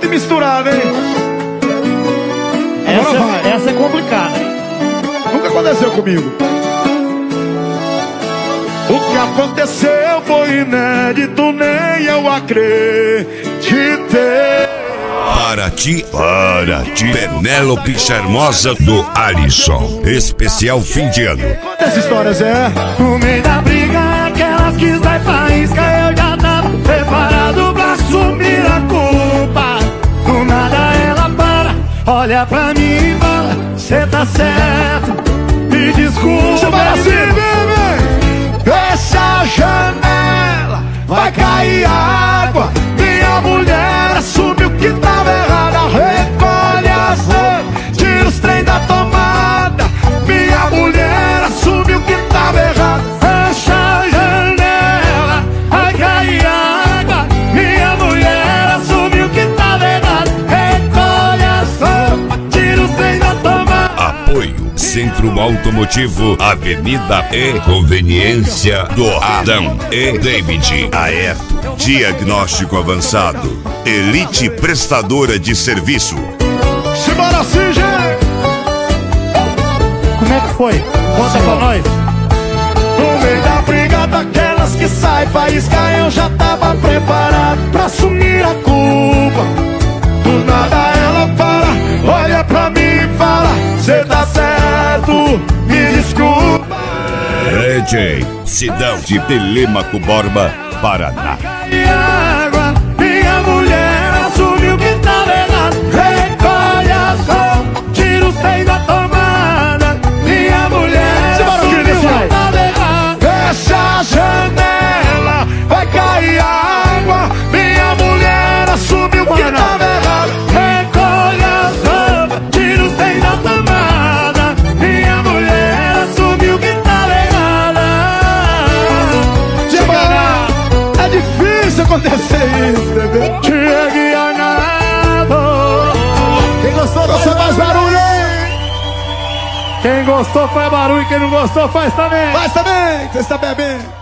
junto e misturado, hein? Essa é complicada, hein? Nunca aconteceu comigo. O que aconteceu foi inédito, nem eu acreditei. Para ti, Penélope Charmosa do Alisson. Especial fim de ano. Essa história, Zé. No meio da briga, aquelas que vai faísca, eu já tava preparado pra assumir a culpa. Do nada ela para, olha pra mim e fala: cê tá certo, me desculpa. Chama assim, bebê. Fecha a janela, vai cair água. Minha mulher assume o que tava errado. Recolhe as roupas, tira os trem da tomada. Minha mulher assume o que tava errado. Fecha a janela, vai cair água. Minha mulher assume o que tava errado. Recolhe as roupas, tira os trem da tomada. Apoio Centro Automotivo, Avenida E, Conveniência do Adão e David. Aerto, diagnóstico avançado, Elite Prestadora de Serviço. Simbora assim, gente. Como é que foi? Conta pra nós. No meio da briga daquelas que sai faísca, eu já tava preparado pra assumir a culpa. Do nada ela para, olha pra mim e fala: cê tá certo, me desculpa. DJ Sidão de Telêmaco Borba, Paraná. E água, minha mulher assume o que tava errado. Recolhe as roupas, tira os trem da tomada. Minha mulher assume o que tava errado. Fecha a janela, vai cair água. Minha mulher assume o que tava errado. Recolhe as roupas, tira os trem da tomada. Minha mulher assume o que tava errado. É difícil acontecer isso, bebê. Chegue a nada. Quem gostou, você faz barulho, hein? Quem gostou faz barulho, quem não gostou faz também. Faz também, que você está bebendo.